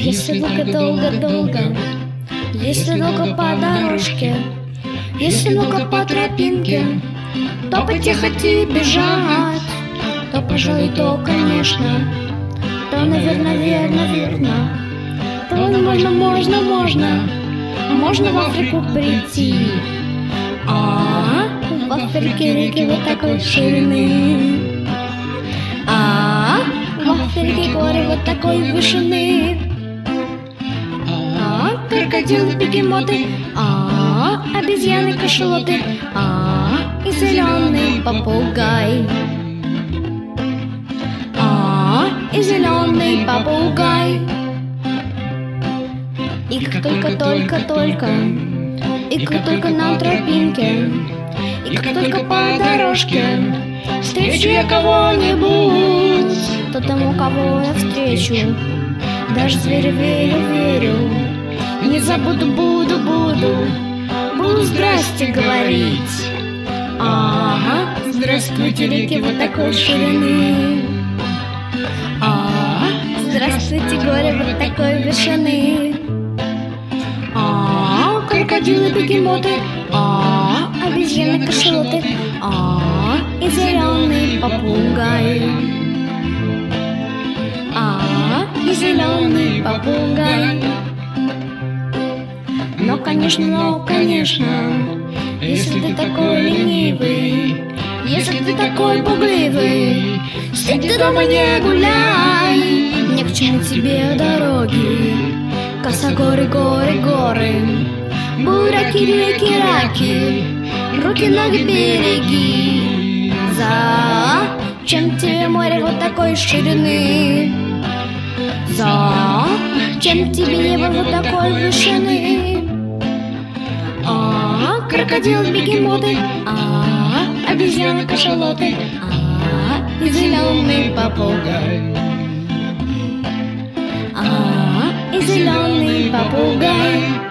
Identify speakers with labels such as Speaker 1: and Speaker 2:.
Speaker 1: Если долго, долго, если долго по дорожке, если много по тропинке, то потихать и бежать, то, пожалуй, то, конечно, то, наверное, верно, то можно в Африку прийти. В Африке реки вот такой ширины, в Африке горы вот такой вышины, крокодилы, бегемоты, обезьяны, кашалоты, и зеленый попугай, и зеленый попугай. И как только на тропинке, и как только по дорожке встречу я кого-нибудь, то тому, кого я встречу, даже зверю верю, не забуду, буду здрасте говорить. Здравствуйте, реки вот такой ширины, здравствуйте, горе вот такой вышины, крокодилы, бегемоты, обезьяны, кашалоты, и зеленый попугай, и зеленый попугай. Но конечно, если ты такой ленивый, если ты такой пугливый, сидь ты дома, не гуляй, ни к чему тебе дороги, косогоры, горы, бураки, реки, раки, руки, ноги береги. Зачем тебе море вот такой ширины? Зачем тебе небо вот такой вышины? Крокодил, бегемоты, обезьяны, кашалоты, и зеленый попугай, и зеленый попугай.